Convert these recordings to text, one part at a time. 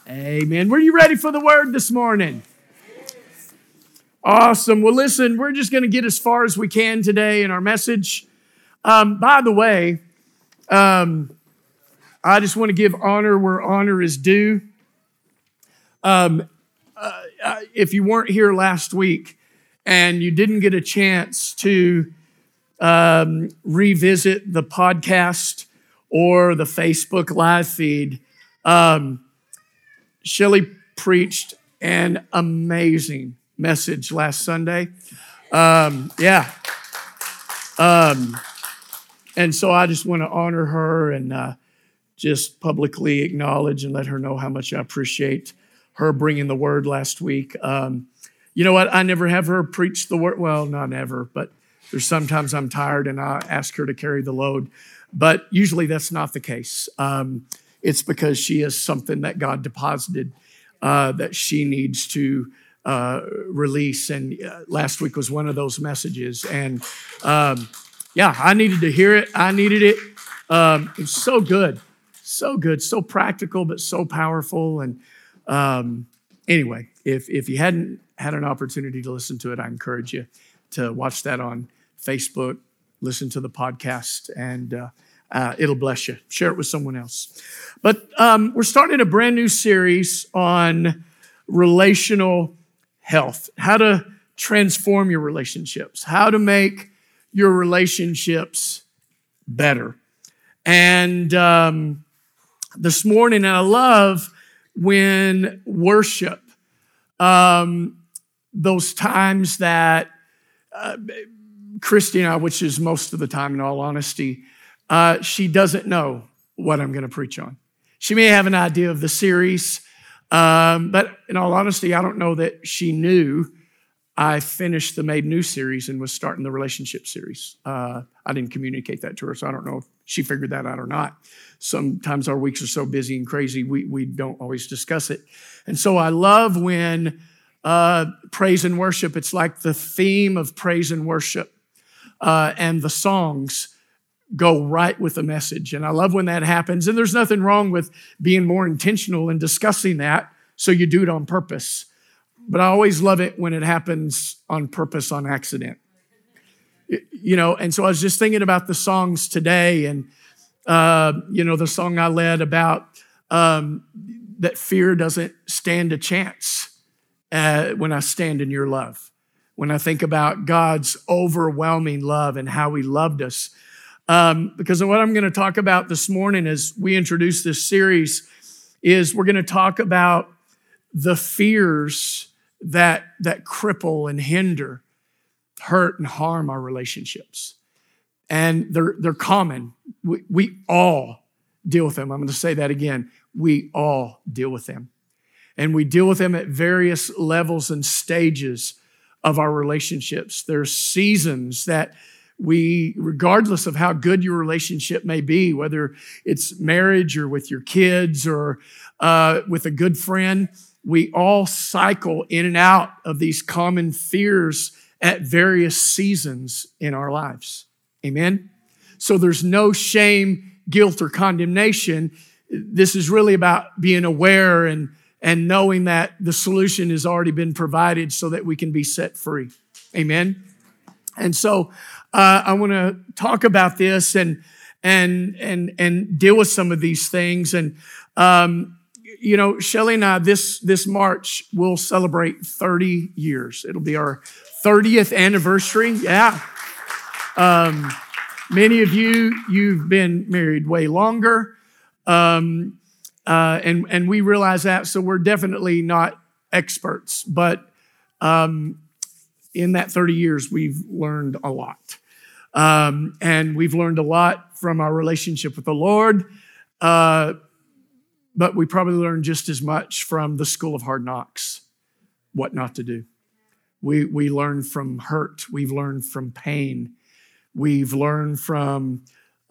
Amen. Were you ready for the word this morning? Awesome. Well, listen, we're just going to get as far as we can today in our message. By the way, I just want to give honor where honor is due. If you weren't here last week and you didn't get a chance to revisit the podcast or the Facebook live feed, Shelley preached an amazing message last Sunday. And so I just want to honor her and just publicly acknowledge and let her know how much I appreciate her bringing the word last week. You know what? I never have her preach the word. Well, not ever, but there's sometimes I'm tired and I ask her to carry the load. But usually that's not the case. It's because she has something that God deposited that she needs to release. And last week was one of those messages. And I needed to hear it. I needed it. It's so good, so practical, but so powerful. And anyway, if you hadn't had an opportunity to listen to it, I encourage you to watch that on Facebook, listen to the podcast, and it'll bless you. Share it with someone else. But we're starting a brand new series on relational health, how to transform your relationships, how to make your relationships better. And this morning, I love when worship, those times that Christy and I, which is most of the time in all honesty, she doesn't know what I'm going to preach on. She may have an idea of the series, but in all honesty, I don't know that she knew I finished the Made New series and was starting the relationship series. I didn't communicate that to her, so I don't know if she figured that out or not. Sometimes our weeks are so busy and crazy, we don't always discuss it. And so I love when praise and worship, it's like the theme of praise and worship, and the songs go right with the message. And I love when that happens. And there's nothing wrong with being more intentional in discussing that, so you do it on purpose. But I always love it when it happens on purpose, on accident. You know, and so I was just thinking about the songs today, and, the song I led about that fear doesn't stand a chance when I stand in your love. When I think about God's overwhelming love and how he loved us. Because what I'm going to talk about this morning as we introduce this series is we're going to talk about the fears that cripple and hinder, hurt and harm our relationships. And they're common. We all deal with them. I'm going to say that again. We all deal with them. And we deal with them at various levels and stages of our relationships. There's seasons that regardless of how good your relationship may be, whether it's marriage or with your kids or with a good friend, we all cycle in and out of these common fears at various seasons in our lives. Amen? So there's no shame, guilt, or condemnation. This is really about being aware and knowing that the solution has already been provided so that we can be set free. Amen? And so I want to talk about this and deal with some of these things. And Shelley and I, this March, we'll celebrate 30 years. It'll be our 30th anniversary. Yeah. Many of you've been married way longer. And we realize that, so we're definitely not experts. But in that 30 years, we've learned a lot. And we've learned a lot from our relationship with the Lord. But we probably learned just as much from the school of hard knocks, what not to do. We learned from hurt. We've learned from pain. We've learned from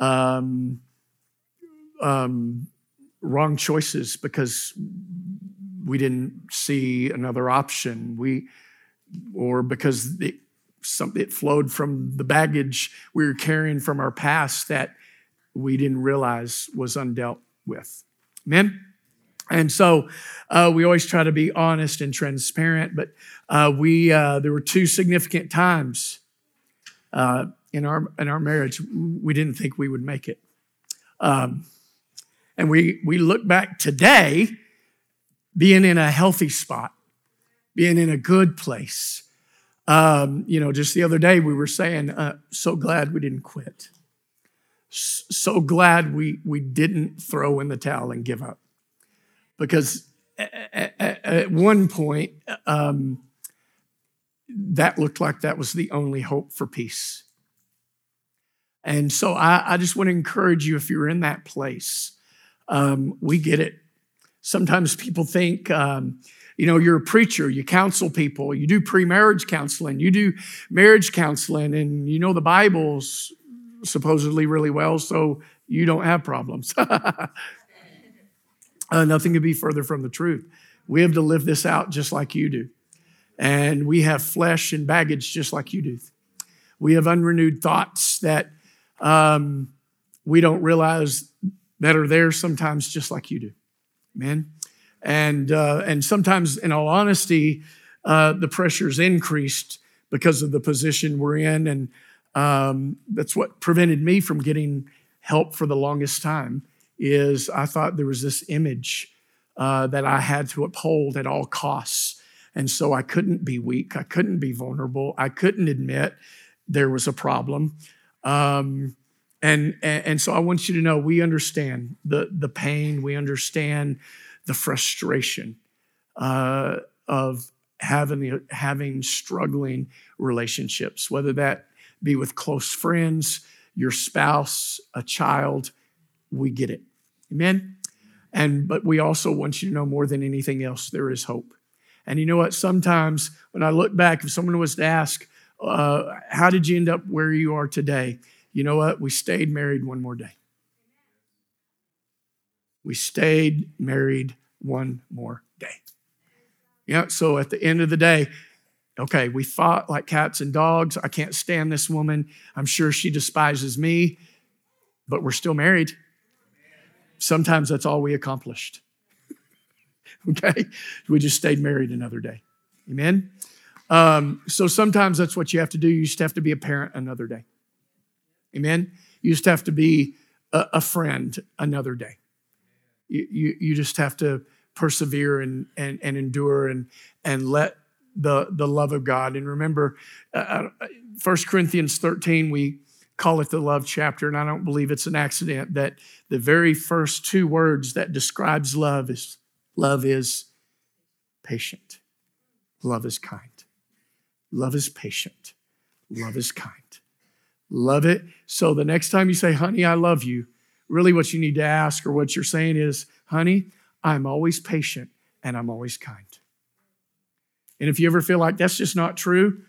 wrong choices because we didn't see another option. Or because it flowed from the baggage we were carrying from our past that we didn't realize was undealt with. Amen? And so we always try to be honest and transparent, but there were two significant times in our marriage we didn't think we would make it. And we look back today being in a healthy spot, being in a good place. Just the other day we were saying, so glad we didn't quit. So glad we didn't throw in the towel and give up. Because at one point, that looked like that was the only hope for peace. And so I just want to encourage you, if you're in that place, we get it. Sometimes people think, you're a preacher, you counsel people, you do pre-marriage counseling, you do marriage counseling, and you know the Bible's supposedly really well, so you don't have problems. Nothing could be further from the truth. We have to live this out just like you do. And we have flesh and baggage just like you do. We have unrenewed thoughts that we don't realize that are there sometimes just like you do. Amen? And sometimes, in all honesty, the pressure's increased because of the position we're in. And that's what prevented me from getting help for the longest time. Is I thought there was this image that I had to uphold at all costs. And so I couldn't be weak. I couldn't be vulnerable. I couldn't admit there was a problem. And so I want you to know we understand the pain. We understand the frustration of having struggling relationships, whether that be with close friends, your spouse, a child. We get it. Amen? But we also want you to know more than anything else, there is hope. And you know what? Sometimes when I look back, if someone was to ask, how did you end up where you are today? You know what? We stayed married one more day. We stayed married one more day. Yeah, so at the end of the day, okay, we fought like cats and dogs. I can't stand this woman. I'm sure she despises me, but we're still married. Sometimes that's all we accomplished. Okay? We just stayed married another day. Amen? So sometimes that's what you have to do. You just have to be a parent another day. Amen? You just have to be a friend another day. You just have to persevere and endure and let the love of God. And remember, 1 Corinthians 13, we call it the love chapter, and I don't believe it's an accident that the very first two words that describes love is patient. Love is kind. Love is patient. Love is kind. Love it. So the next time you say, honey, I love you, really what you need to ask or what you're saying is, honey, I'm always patient and I'm always kind. And if you ever feel like that's just not true,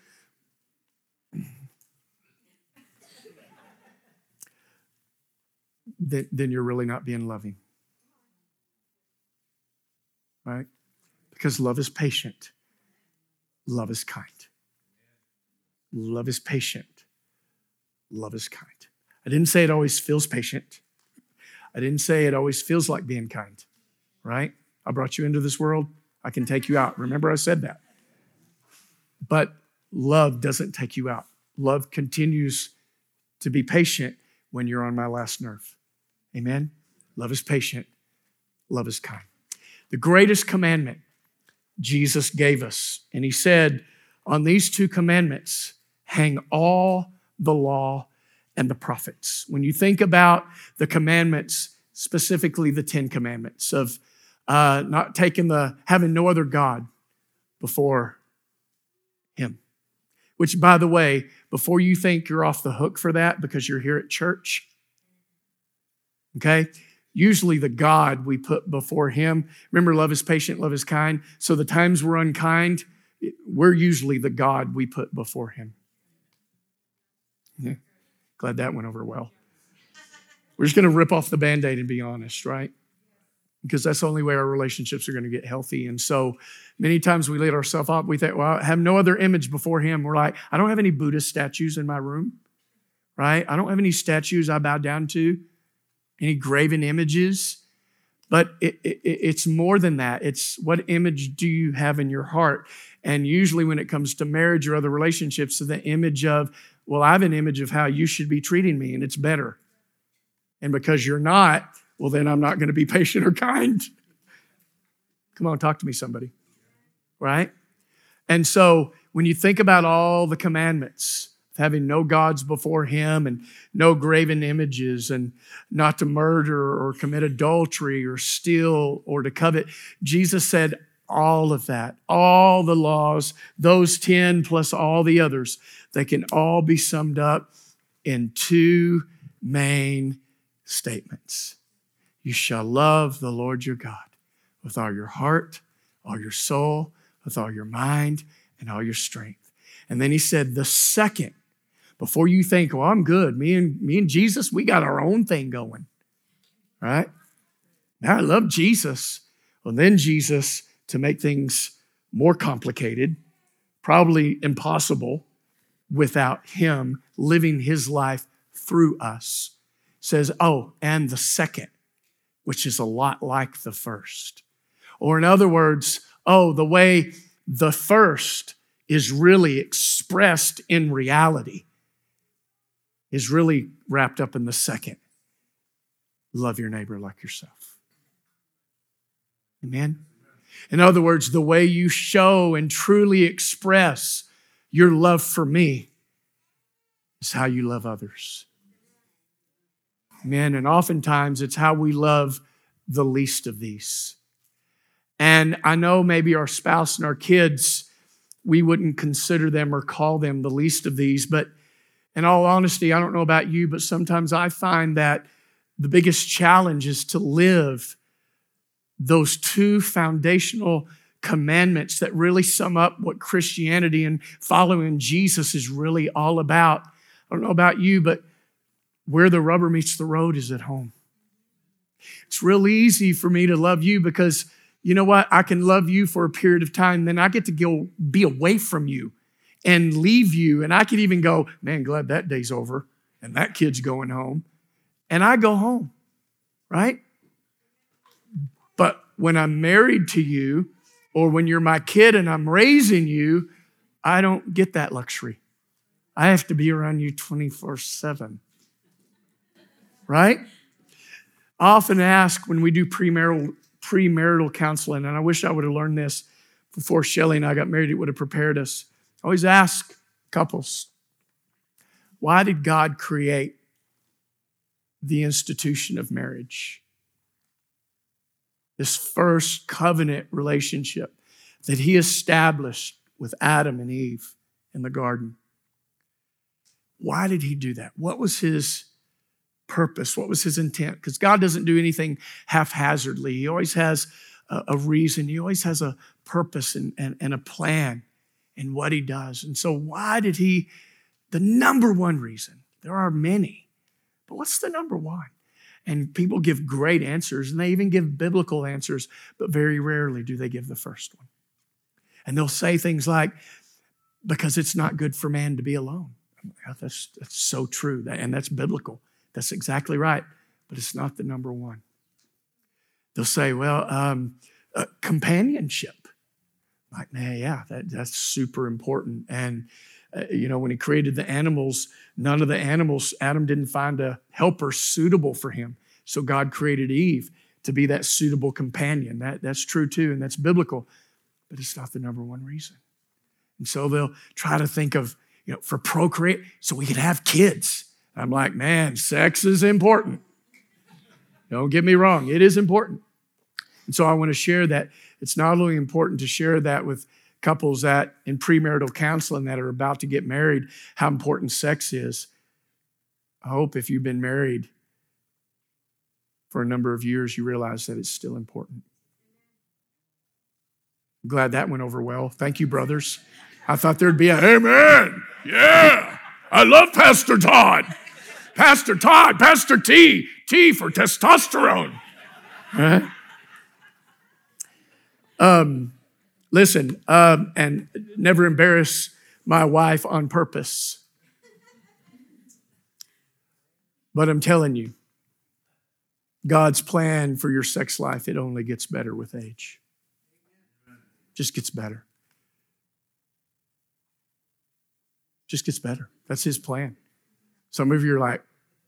then you're really not being loving. Right? Because love is patient. Love is kind. Love is patient. Love is kind. I didn't say it always feels patient. I didn't say it always feels like being kind. Right? I brought you into this world. I can take you out. Remember I said that. But love doesn't take you out. Love continues to be patient when you're on my last nerve. Amen? Love is patient. Love is kind. The greatest commandment Jesus gave us, and he said, on these two commandments, hang all the law and the prophets. When you think about the commandments, specifically the 10 commandments of not having no other God before him. Which, by the way, before you think you're off the hook for that because you're here at church, okay? Usually the God we put before him, remember, love is patient, love is kind. So the times we're unkind, we're usually the God we put before him. Yeah. Glad that went over well. We're just going to rip off the Band-Aid and be honest, right? Because that's the only way our relationships are going to get healthy. And so many times we let ourselves up. We think, well, I have no other image before him. We're like, I don't have any Buddhist statues in my room, right? I don't have any statues I bow down to, any graven images. But it's more than that. It's what image do you have in your heart? And usually when it comes to marriage or other relationships, so the image of, well, I have an image of how you should be treating me, and it's better. And because you're not, well, then I'm not going to be patient or kind. Come on, talk to me, somebody. Right? And so when you think about all the commandments, having no gods before him and no graven images and not to murder or commit adultery or steal or to covet, Jesus said all of that, all the laws, those 10 plus all the others, they can all be summed up in two main statements. You shall love the Lord your God with all your heart, all your soul, with all your mind, and all your strength. And then he said, the second, before you think, well, I'm good. Me and Jesus, we got our own thing going, right? Now I love Jesus. Well, then Jesus, to make things more complicated, probably impossible without him living his life through us, says, oh, and the second, which is a lot like the first. Or in other words, oh, the way the first is really expressed in reality is really wrapped up in the second. Love your neighbor like yourself. Amen? In other words, the way you show and truly express your love for me is how you love others. Amen? And oftentimes it's how we love the least of these. And I know maybe our spouse and our kids, we wouldn't consider them or call them the least of these, but in all honesty, I don't know about you, but sometimes I find that the biggest challenge is to live those two foundational commandments that really sum up what Christianity and following Jesus is really all about. I don't know about you, but where the rubber meets the road is at home. It's real easy for me to love you because you know what? I can love you for a period of time, then I get to go be away from you and leave you. And I could even go, man, glad that day's over and that kid's going home. And I go home, right? But when I'm married to you or when you're my kid and I'm raising you, I don't get that luxury. I have to be around you 24/7, right? I often ask when we do premarital counseling, and I wish I would have learned this before Shelley and I got married, it would have prepared us. I always ask couples, why did God create the institution of marriage? This first covenant relationship that he established with Adam and Eve in the garden. Why did he do that? What was his purpose? What was his intent? Because God doesn't do anything haphazardly. He always has a reason. He always has a purpose and a plan in what he does. And so why did he, the number one reason, there are many, but what's the number one? And people give great answers, and they even give biblical answers, but very rarely do they give the first one. And they'll say things like, because it's not good for man to be alone. That's so true, and that's biblical. That's exactly right, but it's not the number one. They'll say, well, companionship. Like, man, yeah, that's super important. And, when he created the animals, none of the animals, Adam didn't find a helper suitable for him. So God created Eve to be that suitable companion. That's true too, and that's biblical, but it's not the number one reason. And so they'll try to think of, for procreate, so we could have kids. I'm like, man, sex is important. Don't get me wrong, it is important. And so I want to share that. It's not only important to share that with couples that in premarital counseling that are about to get married, how important sex is. I hope if you've been married for a number of years, you realize that it's still important. I'm glad that went over well. Thank you, brothers. I thought there'd be a, amen. Yeah, I love Pastor Todd. Pastor Todd, Pastor T for testosterone. Right? Listen, and never embarrass my wife on purpose. But I'm telling you, God's plan for your sex life, it only gets better with age. Just gets better. Just gets better. That's his plan. Some of you are like,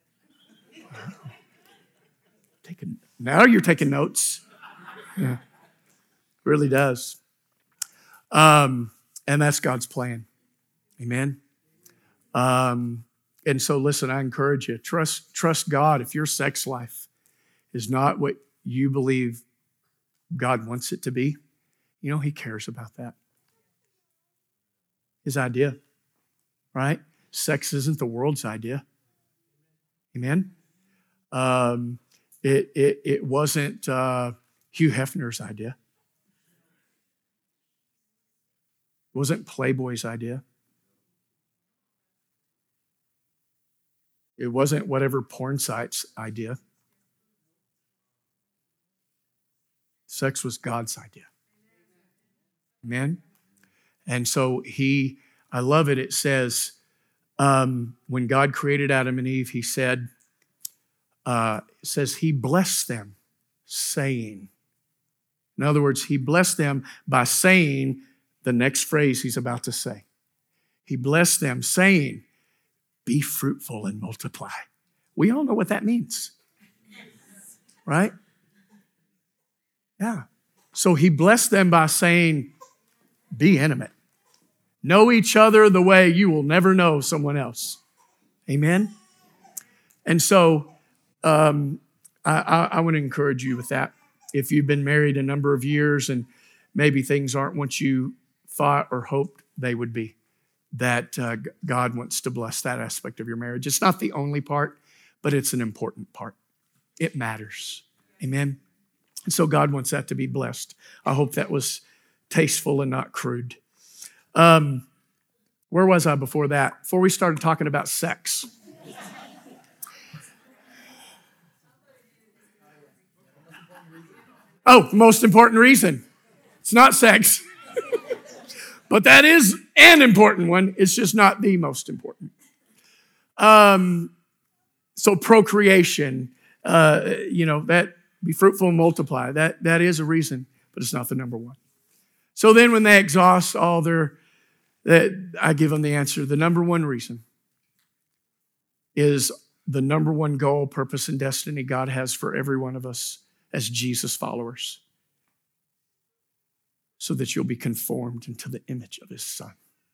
now you're taking notes. Yeah, really does. And that's God's plan. Amen. And so listen, I encourage you, trust God. If your sex life is not what you believe God wants it to be, you know, he cares about that. His idea, right? Sex isn't the world's idea. Amen? It wasn't Hugh Hefner's idea. It wasn't Playboy's idea. It wasn't whatever porn site's idea. Sex was God's idea. Amen? And so I love it. It says, when God created Adam and Eve, he said, it says he blessed them, saying. In other words, he blessed them by saying the next phrase he's about to say. He blessed them, saying, be fruitful and multiply. We all know what that means, right? Yeah. So he blessed them by saying, be intimate. Know each other the way you will never know someone else. Amen? And so I want to encourage you with that. If you've been married a number of years and maybe things aren't what you thought or hoped they would be, that God wants to bless that aspect of your marriage. It's not the only part, but it's an important part. It matters. Amen? And so God wants that to be blessed. I hope that was tasteful and not crude. Where was I before that? Before we started talking about sex. Oh, the most important reason. It's not sex. But that is an important one. It's just not the most important. So procreation, that be fruitful and multiply. That is a reason, but it's not the number one. So then when they exhaust all I give them the answer. The number one reason is the number one goal, purpose, and destiny God has for every one of us as Jesus followers, so that you'll be conformed into the image of his Son.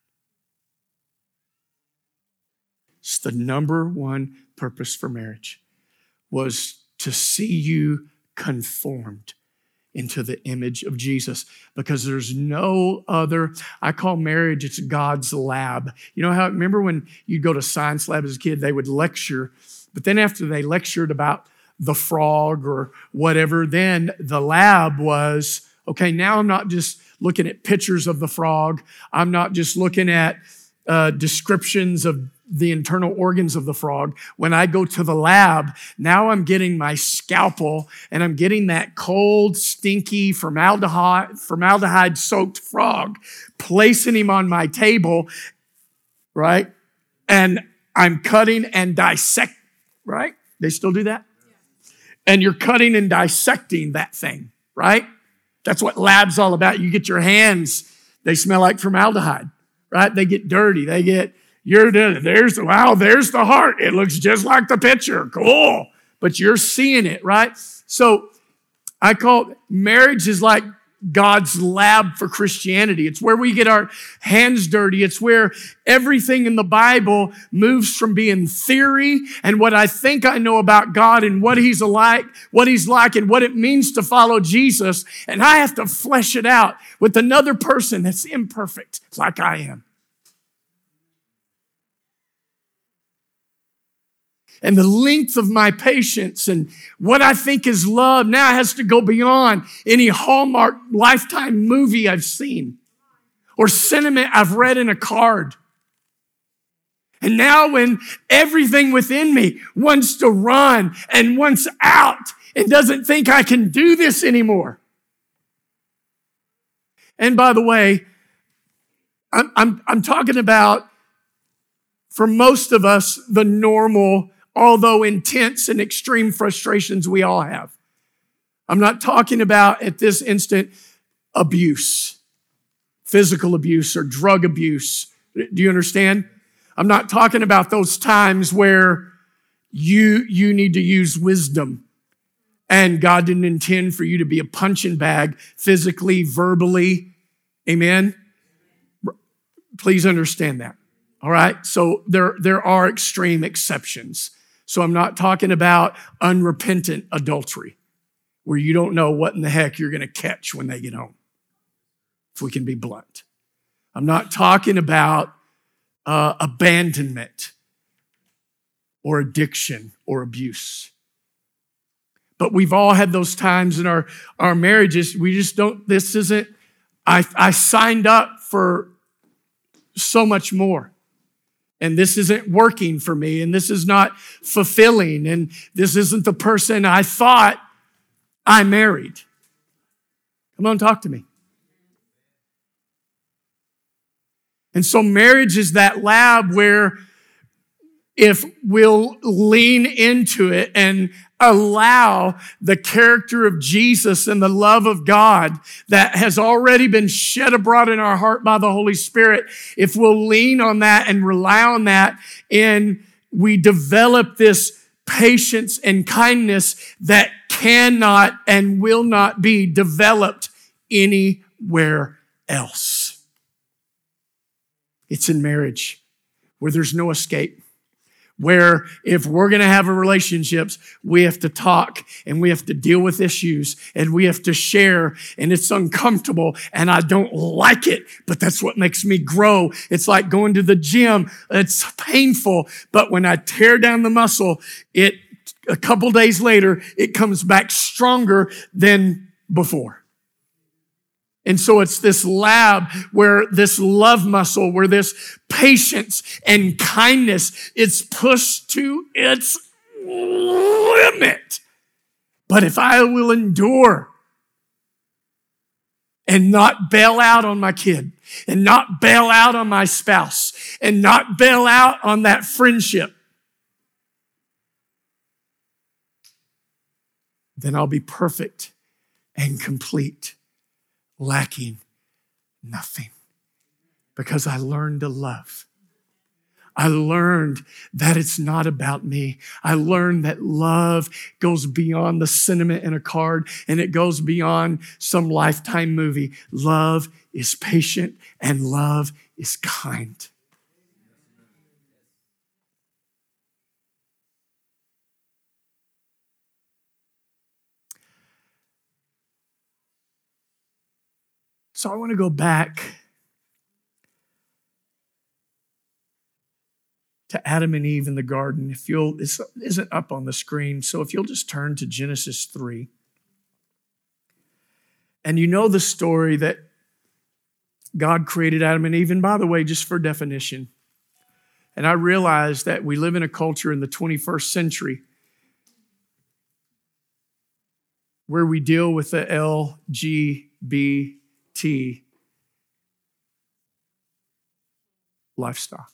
It's the number one purpose for marriage, was to see you conformed into the image of Jesus, because there's no other. I call marriage, it's God's lab. You know how, remember when you'd go to science lab as a kid, they would lecture, but then after they lectured about the frog or whatever, then the lab was, okay, now I'm not just looking at pictures of the frog. I'm not just looking at descriptions of the internal organs of the frog. When I go to the lab, now I'm getting my scalpel and I'm getting that cold, stinky, formaldehyde-soaked frog, placing him on my table, right? And I'm cutting and dissect, right? They still do that? And you're cutting and dissecting that thing, right? That's what lab's all about. You get your hands, they smell like formaldehyde, right? They get dirty. There's the heart. It looks just like the picture. Cool. But you're seeing it, right? So I call marriage is like God's lab for Christianity. It's where we get our hands dirty. It's where everything in the Bible moves from being theory and what I think I know about God and what he's like and what it means to follow Jesus. And I have to flesh it out with another person that's imperfect like I am. And the length of my patience and what I think is love now has to go beyond any Hallmark Lifetime movie I've seen or sentiment I've read in a card. And now when everything within me wants to run and wants out and doesn't think I can do this anymore. And by the way, I'm talking about, for most of us, the normal although intense and extreme frustrations we all have. I'm not talking about, at this instant, abuse, physical abuse or drug abuse. Do you understand? I'm not talking about those times where you need to use wisdom and God didn't intend for you to be a punching bag physically, verbally. Amen? Please understand that. All right? So there are extreme exceptions. So I'm not talking about unrepentant adultery where you don't know what in the heck you're going to catch when they get home, if we can be blunt. I'm not talking about abandonment or addiction or abuse. But we've all had those times in our marriages. We just don't, this isn't, I signed up for so much more. And this isn't working for me. And this is not fulfilling. And this isn't the person I thought I married. Come on, talk to me. And so marriage is that lab where if we'll lean into it and allow the character of Jesus and the love of God that has already been shed abroad in our heart by the Holy Spirit, if we'll lean on that and rely on that, and we develop this patience and kindness that cannot and will not be developed anywhere else. It's in marriage where there's no escape. Where if we're going to have relationships, we have to talk and we have to deal with issues and we have to share, and it's uncomfortable and I don't like it, but that's what makes me grow. It's like going to the gym. It's painful, but when I tear down the muscle, a couple days later, it comes back stronger than before. And so it's this lab where this love muscle, where this patience and kindness is pushed to its limit. But if I will endure and not bail out on my kid, and not bail out on my spouse, and not bail out on that friendship, then I'll be perfect and complete, lacking nothing, because I learned to love. I learned that it's not about me. I learned that love goes beyond the sentiment in a card, and it goes beyond some Lifetime movie. Love is patient and love is kind. So I want to go back to Adam and Eve in the garden. It isn't up on the screen, so if you'll just turn to Genesis 3. And you know the story that God created Adam and Eve. And by the way, just for definition, and I realize that we live in a culture in the 21st century where we deal with the LGBT lifestyle.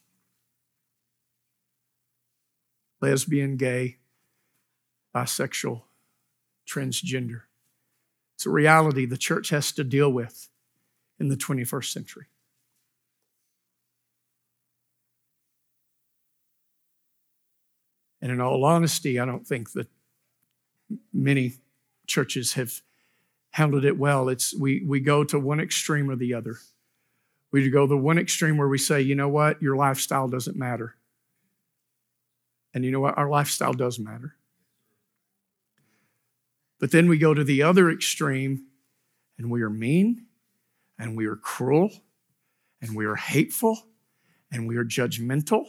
Lesbian, gay, bisexual, transgender. It's a reality the church has to deal with in the 21st century. And in all honesty, I don't think that many churches have handled it well. We go to one extreme or the other. We go to one extreme where we say, you know what, your lifestyle doesn't matter. And you know what, our lifestyle does matter. But then we go to the other extreme and we are mean and we are cruel and we are hateful and we are judgmental.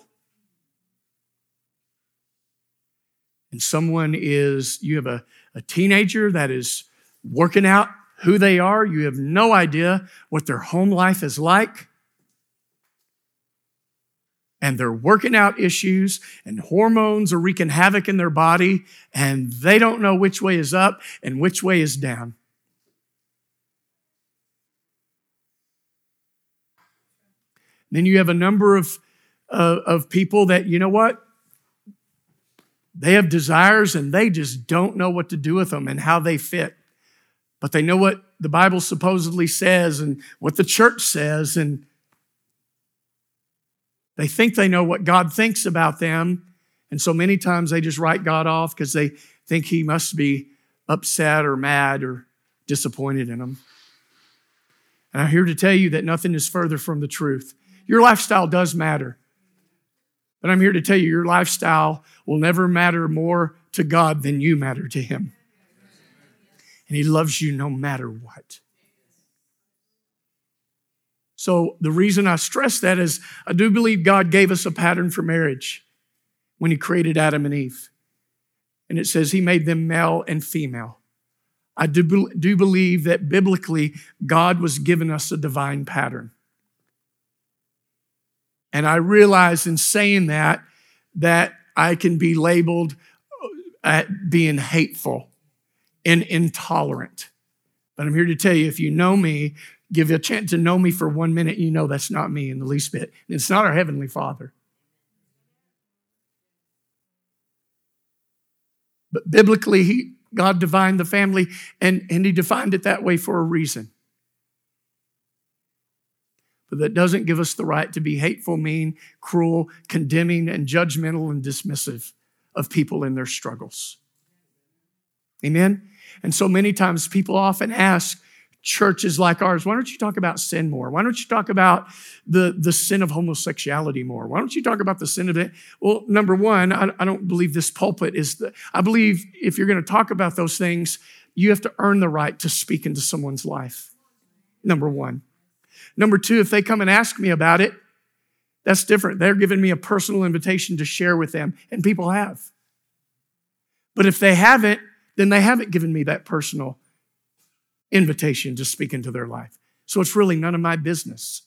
And you have a teenager that is working out who they are. You have no idea what their home life is like. And they're working out issues, and hormones are wreaking havoc in their body, and they don't know which way is up and which way is down. Then you have a number of people that, you know what? They have desires and they just don't know what to do with them and how they fit. But they know what the Bible supposedly says and what the church says, and they think they know what God thinks about them. And so many times they just write God off because they think he must be upset or mad or disappointed in them. And I'm here to tell you that nothing is further from the truth. Your lifestyle does matter. But I'm here to tell you, your lifestyle will never matter more to God than you matter to him. And he loves you no matter what. So the reason I stress that is I do believe God gave us a pattern for marriage when he created Adam and Eve. And it says he made them male and female. I do believe that biblically God was giving us a divine pattern. And I realize in saying that I can be labeled at being hateful and intolerant. But I'm here to tell you, if you know me, give you a chance to know me for 1 minute, you know that's not me in the least bit. It's not our Heavenly Father. But biblically, God defined the family, and he defined it that way for a reason. But that doesn't give us the right to be hateful, mean, cruel, condemning, and judgmental and dismissive of people in their struggles. Amen? And so many times people often ask churches like ours, why don't you talk about sin more? Why don't you talk about the sin of homosexuality more? Why don't you talk about the sin of it? Well, number one, I don't believe this pulpit is I believe if you're going to talk about those things, you have to earn the right to speak into someone's life. Number one. Number two, if they come and ask me about it, that's different. They're giving me a personal invitation to share with them, and people have. But if they haven't, then they haven't given me that personal invitation to speak into their life. So it's really none of my business.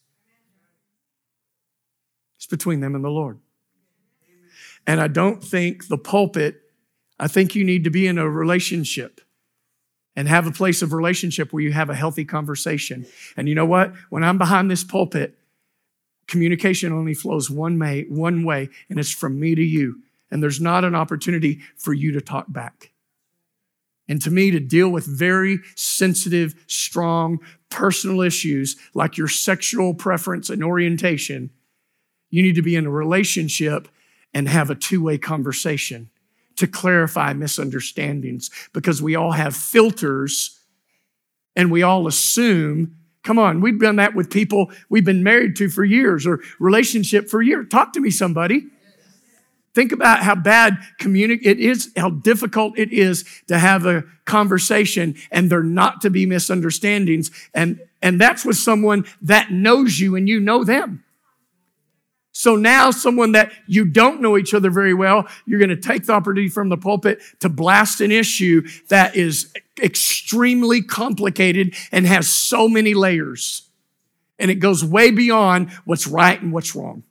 It's between them and the Lord. And I don't think the pulpit, I think you need to be in a relationship and have a place of relationship where you have a healthy conversation. And you know what? When I'm behind this pulpit, communication only flows one way, and it's from me to you. And there's not an opportunity for you to talk back. And to me, to deal with very sensitive, strong, personal issues like your sexual preference and orientation, you need to be in a relationship and have a two-way conversation to clarify misunderstandings, because we all have filters and we all assume, come on, we've done that with people we've been married to for years or relationship for years. Talk to me, somebody. Think about how bad it is, how difficult it is to have a conversation and there not to be misunderstandings. And that's with someone that knows you and you know them. So now someone that you don't know each other very well, you're going to take the opportunity from the pulpit to blast an issue that is extremely complicated and has so many layers. And it goes way beyond what's right and what's wrong.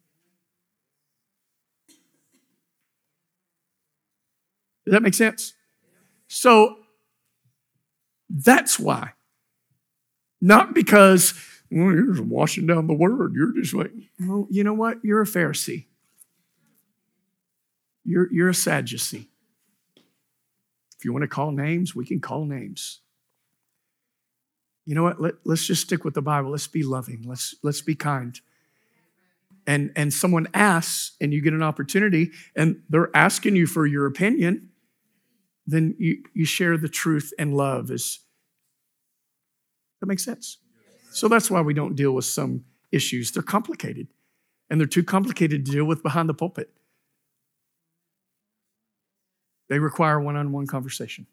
Does that make sense? So that's why. Not because, well, you're just washing down the word. You're just like, well, you know what? You're a Pharisee. You're a Sadducee. If you want to call names, we can call names. You know what? Let's just stick with the Bible. Let's be loving. Let's be kind. And someone asks and you get an opportunity and they're asking you for your opinion, then you share the truth and love. That makes sense? So that's why we don't deal with some issues. They're complicated, and they're too complicated to deal with behind the pulpit. They require one-on-one conversation.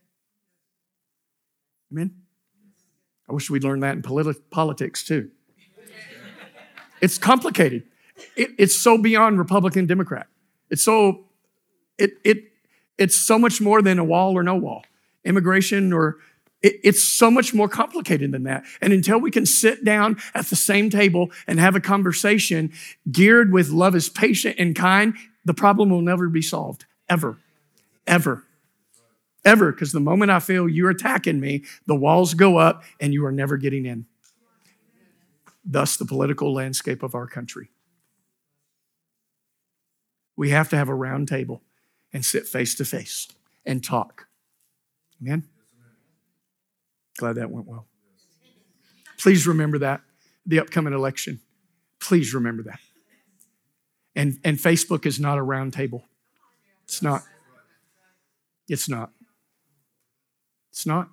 Amen? I wish we'd learned that in politics too. It's complicated. It's so beyond Republican, Democrat. It's so much more than a wall or no wall. Immigration it's so much more complicated than that. And until we can sit down at the same table and have a conversation geared with love is patient and kind, the problem will never be solved. Ever. Ever. Ever. Because the moment I feel you're attacking me, the walls go up and you are never getting in. Thus, the political landscape of our country. We have to have a round table. and sit face to face and talk. Amen? Glad that went well. Please remember that, the upcoming election. Please remember that. And Facebook is not a round table. It's not. It's not. It's not.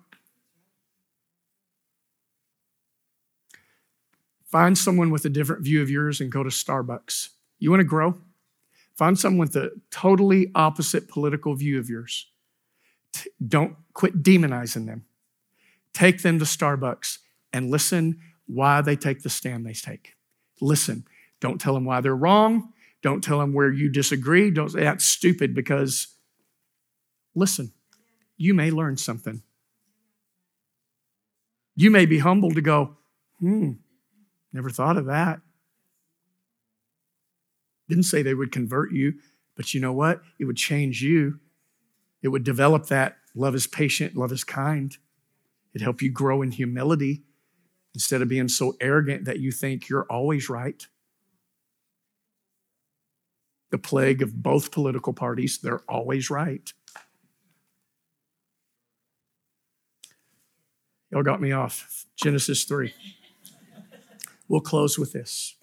Find someone with a different view of yours and go to Starbucks. You want to grow? Find someone with a totally opposite political view of yours. Don't quit demonizing them. Take them to Starbucks and listen why they take the stand they take. Listen. Don't tell them why they're wrong. Don't tell them where you disagree. Don't say that's stupid, because listen, you may learn something. You may be humbled to go, never thought of that. Didn't say they would convert you, but you know what? It would change you. It would develop that love is patient, love is kind. It'd help you grow in humility instead of being so arrogant that you think you're always right. The plague of both political parties, they're always right. Y'all got me off. Genesis 3. We'll close with this.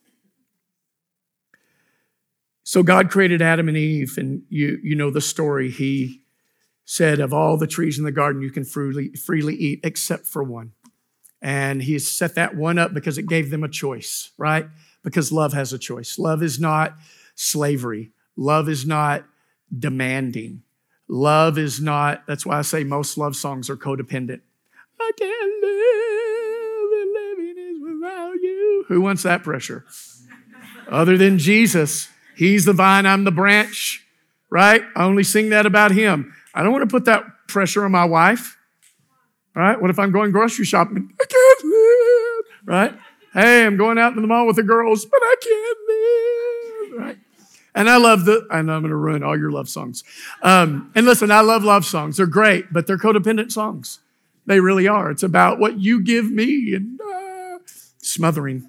So God created Adam and Eve, and you know the story. He said, of all the trees in the garden, you can freely eat except for one. And he set that one up because it gave them a choice, right? Because love has a choice. Love is not slavery. Love is not demanding. Love is not, that's why I say most love songs are codependent. I can't live and living is without you. Who wants that pressure? Other than Jesus. He's the vine, I'm the branch, right? I only sing that about him. I don't want to put that pressure on my wife, right? What if I'm going grocery shopping? I can't live, right? Hey, I'm going out to the mall with the girls, but I can't live, right? And I love and I'm going to ruin all your love songs. And listen, I love songs. They're great, but they're codependent songs. They really are. It's about what you give me and smothering.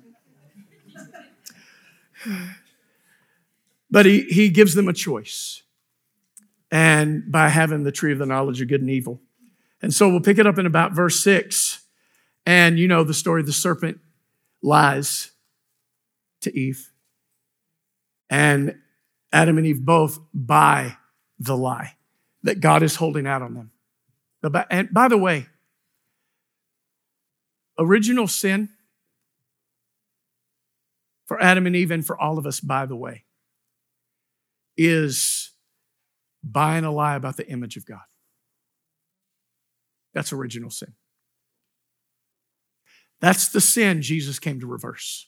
But he gives them a choice. And by having the tree of the knowledge of good and evil. And so we'll pick it up in about verse 6. And you know the story, the serpent lies to Eve. And Adam and Eve both buy the lie that God is holding out on them. And by the way, original sin for Adam and Eve and for all of us, by the way, is buying a lie about the image of God. That's original sin. That's the sin Jesus came to reverse.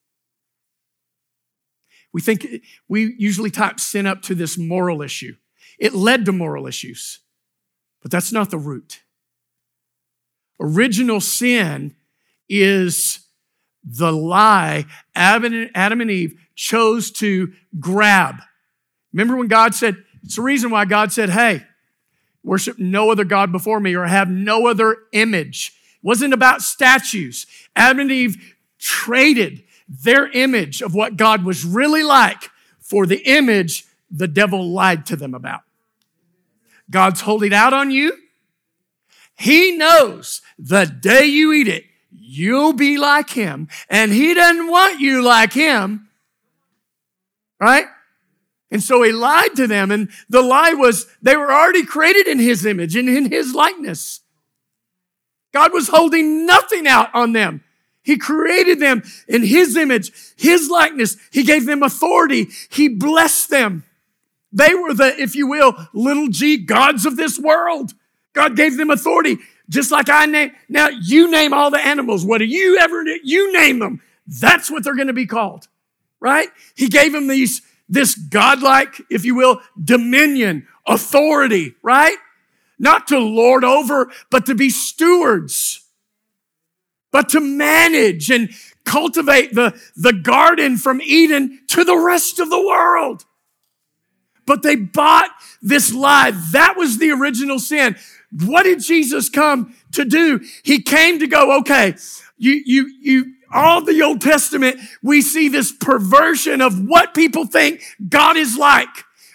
We usually type sin up to this moral issue. It led to moral issues, but that's not the root. Original sin is the lie Adam and Eve chose to grab. Remember when God said, it's the reason why God said, hey, worship no other God before me or have no other image. It wasn't about statues. Adam and Eve traded their image of what God was really like for the image the devil lied to them about. God's holding out on you. He knows the day you eat it, you'll be like him. And he doesn't want you like him. Right? And so he lied to them. And the lie was they were already created in his image and in his likeness. God was holding nothing out on them. He created them in his image, his likeness. He gave them authority. He blessed them. They were the, if you will, little g gods of this world. God gave them authority. Just like I name, now you name all the animals. What do you ever do? You name them. That's what they're going to be called, right? He gave them this godlike, if you will, dominion, authority, right? Not to lord over, but to be stewards, but to manage and cultivate the garden from Eden to the rest of the world. But they bought this lie. That was the original sin. What did Jesus come to do? He came to go, okay, all the Old Testament, we see this perversion of what people think God is like.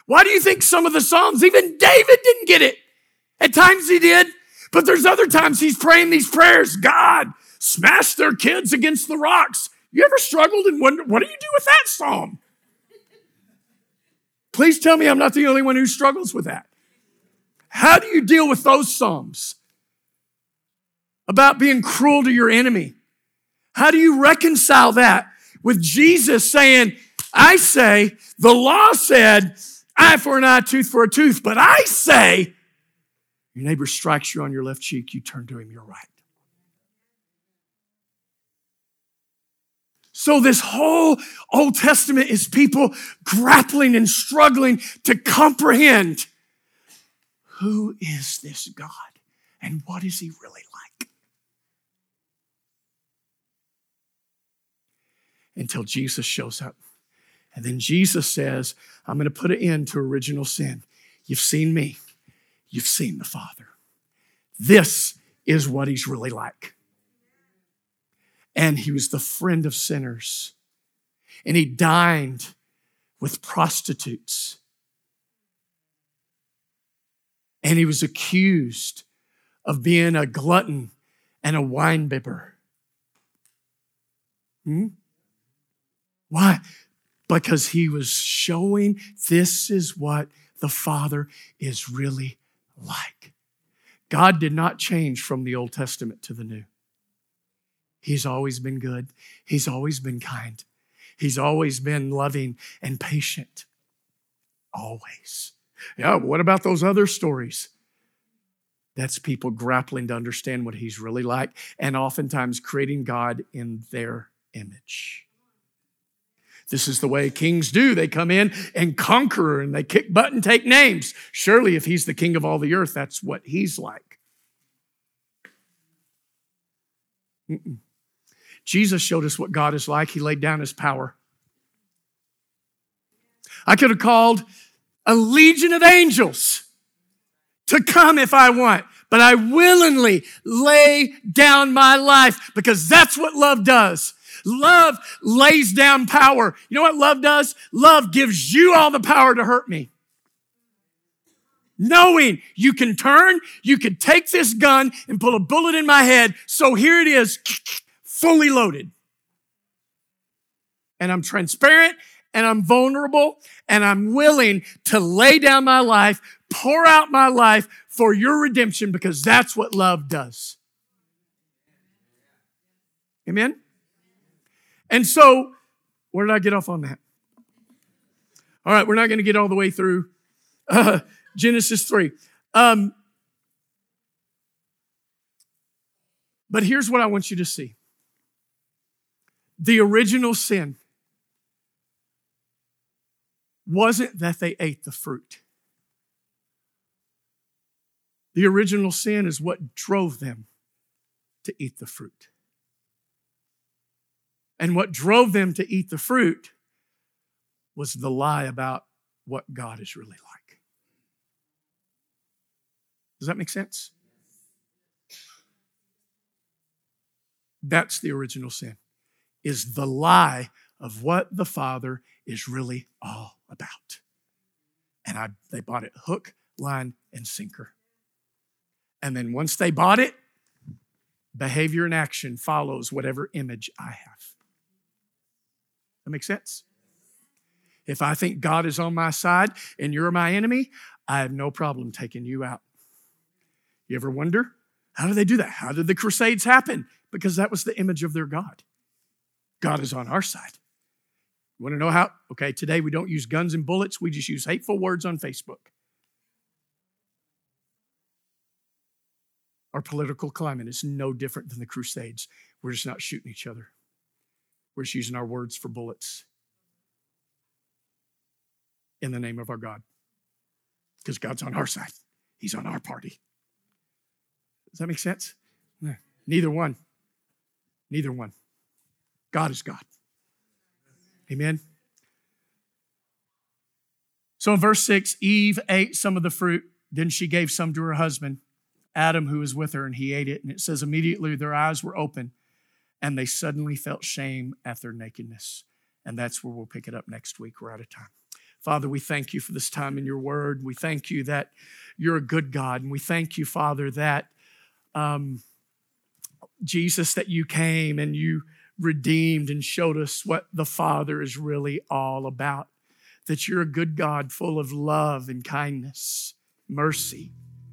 Why do you think some of the Psalms, even David didn't get it? At times he did, but there's other times he's praying these prayers. God, smash their kids against the rocks. You ever struggled and wondered, what do you do with that psalm? Please tell me I'm not the only one who struggles with that. How do you deal with those psalms about being cruel to your enemy? How do you reconcile that with Jesus saying, I say, the law said, eye for an eye, tooth for a tooth, but I say, your neighbor strikes you on your left cheek, you turn to him your right. So this whole Old Testament is people grappling and struggling to comprehend, who is this God and what is he really like? Until Jesus shows up. And then Jesus says, I'm going to put an end to original sin. You've seen me. You've seen the Father. This is what he's really like. And he was the friend of sinners. And he dined with prostitutes. And he was accused of being a glutton and a winebibber. Why? Because he was showing this is what the Father is really like. God did not change from the Old Testament to the New. He's always been good. He's always been kind. He's always been loving and patient. Always. Yeah, what about those other stories? That's people grappling to understand what he's really like and oftentimes creating God in their image. This is the way kings do. They come in and conquer and they kick butt and take names. Surely if he's the king of all the earth, that's what he's like. Jesus showed us what God is like. He laid down his power. I could have called a legion of angels to come if I want, but I willingly lay down my life because that's what love does. Love lays down power. You know what love does? Love gives you all the power to hurt me. Knowing you can turn, you can take this gun and pull a bullet in my head. So here it is, fully loaded. And I'm transparent and I'm vulnerable and I'm willing to lay down my life, pour out my life for your redemption because that's what love does. Amen? And so, where did I get off on that? All right, we're not going to get all the way through Genesis 3. But here's what I want you to see. The original sin wasn't that they ate the fruit. The original sin is what drove them to eat the fruit. And what drove them to eat the fruit was the lie about what God is really like. Does that make sense? That's the original sin, is the lie of what the Father is really all about. And they bought it hook, line, and sinker. And then once they bought it, behavior and action follows whatever image I have. That make sense? If I think God is on my side and you're my enemy, I have no problem taking you out. You ever wonder, how do they do that? How did the Crusades happen? Because that was the image of their God. God is on our side. You want to know how? Okay, today we don't use guns and bullets. We just use hateful words on Facebook. Our political climate is no different than the Crusades. We're just not shooting each other. We're just using our words for bullets in the name of our God. Because God's on our side. He's on our party. Does that make sense? Neither one. Neither one. God is God. Amen? So in verse 6, Eve ate some of the fruit. Then she gave some to her husband, Adam, who was with her, and he ate it. And it says immediately their eyes were open and they suddenly felt shame at their nakedness. And that's where we'll pick it up next week. We're out of time. Father, we thank you for this time in your word. We thank you that you're a good God. And we thank you, Father, that Jesus, that you came and you redeemed and showed us what the Father is really all about. That you're a good God full of love and kindness, mercy.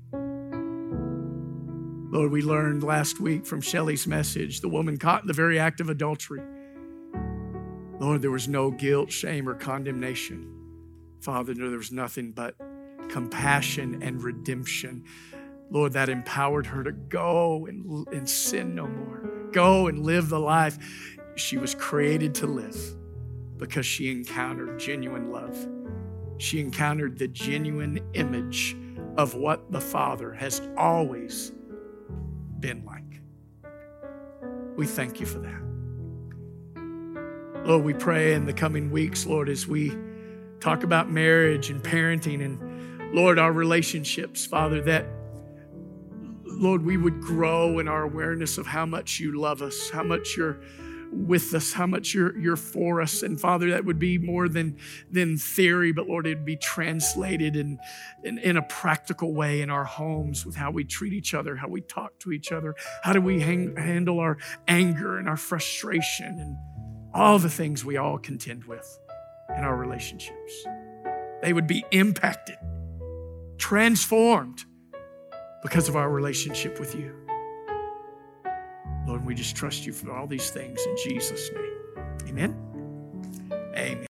Lord, we learned last week from Shelley's message, the woman caught in the very act of adultery. Lord, there was no guilt, shame, or condemnation. Father, no, there was nothing but compassion and redemption. Lord, that empowered her to go and sin no more. Go and live the life she was created to live because she encountered genuine love. She encountered the genuine image of what the Father has always been like. We thank you for that. Lord, we pray in the coming weeks, Lord, as we talk about marriage and parenting and, Lord, our relationships, Father, that, Lord, we would grow in our awareness of how much you love us, how much you're with us, how much you're for us. And Father, that would be more than theory, but Lord, it'd be translated in a practical way in our homes with how we treat each other, how we talk to each other, how do we handle our anger and our frustration and all the things we all contend with in our relationships. They would be impacted, transformed because of our relationship with you. Lord, we just trust you for all these things in Jesus' name. Amen. Amen.